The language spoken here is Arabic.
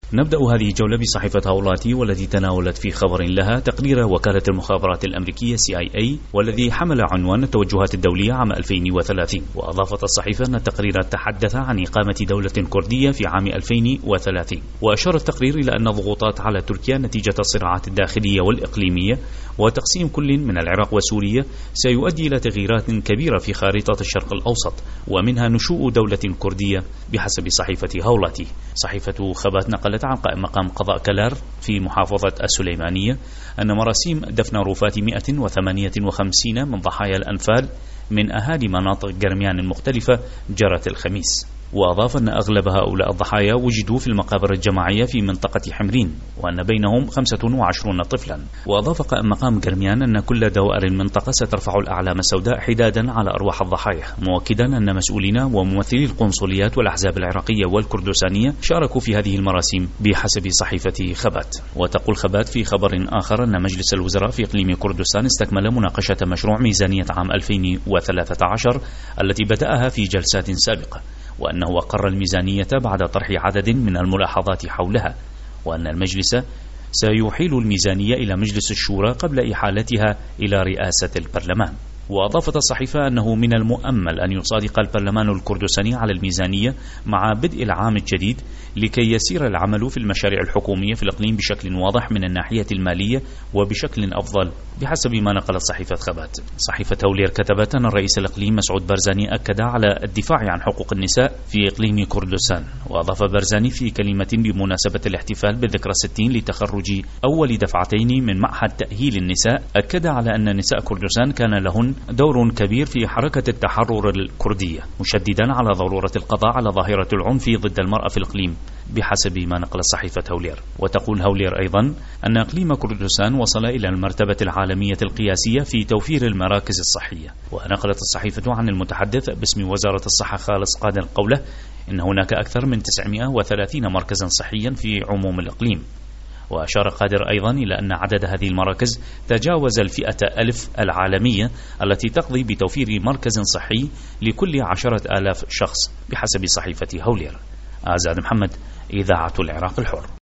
نبدأ هذه الجولة بصحيفة هولاتي، والتي تناولت في خبر لها تقرير وكالة المخابرات الأمريكية CIA، والذي حمل عنوان التوجهات الدولية عام 2030. وأضافت الصحيفة أن التقرير تحدث عن إقامة دولة كردية في عام 2030. وأشار التقرير إلى أن الضغوطات على تركيا نتيجة الصراعات الداخلية والإقليمية وتقسيم كل من العراق وسوريا سيؤدي إلى تغييرات كبيرة في خارطة الشرق الأوسط، ومنها نشوء دولة كردية بحسب صحيفة هولاتي. صحيفة خبات نقلت عن قائم مقام قضاء كلار في محافظة السليمانية أن مراسيم دفن رفات 158 من ضحايا الأنفال من أهالي مناطق جرميان المختلفة جرت الخميس. وأضاف أن أغلب هؤلاء الضحايا وجدوا في المقابر الجماعية في منطقة حمرين، وأن بينهم 25 طفلا. وأضاف قائم مقام جرميان أن كل دوائر المنطقة سترفع الأعلام السوداء حدادا على أرواح الضحايا، مؤكدا أن مسؤولين وممثلي القنصليات والأحزاب العراقية والكردستانية شاركوا في هذه المراسيم بحسب صحيفة خبات. وتقول خبات في خبر آخر أن مجلس الوزراء في إقليم كردستان استكمل مناقشة مشروع ميزانية عام 2013 التي بدأها في جلسات سابقة، وأنه أقر الميزانية بعد طرح عدد من الملاحظات حولها، وأن المجلس سيحيل الميزانية إلى مجلس الشورى قبل إحالتها إلى رئاسة البرلمان. وأضافت الصحيفة أنه من المؤمل أن يصادق البرلمان الكردستاني على الميزانية مع بدء العام الجديد لكي يسير العمل في المشاريع الحكومية في الإقليم بشكل واضح من الناحية المالية وبشكل أفضل بحسب ما نقلت صحيفة خبات. صحيفة هولير كتبت أن الرئيس الإقليم مسعود بارزاني أكد على الدفاع عن حقوق النساء في إقليم كردستان. وأضاف بارزاني في كلمة بمناسبة الاحتفال بالذكرى 60 لتخرج أول دفعتين من معهد تأهيل النساء، أكد على أن نساء كردستان كان لهن دور كبير في حركة التحرر الكردية، مشددا على ضرورة القضاء على ظاهرة العنف ضد المرأة في الإقليم بحسب ما نقل صحيفة هولير. وتقول هولير أيضا أن إقليم كردستان وصل إلى المرتبة العالمية القياسية في توفير المراكز الصحية. ونقلت الصحيفة عن المتحدث باسم وزارة الصحة خالص قادر قوله إن هناك أكثر من 930 مركزا صحيا في عموم الإقليم. وأشار قادر أيضا إلى أن عدد هذه المراكز تجاوز 100,000 العالمية التي تقضي بتوفير مركز صحي لكل 10,000 شخص بحسب صحيفة هولير. آزاد محمد، إذاعة العراق الحر.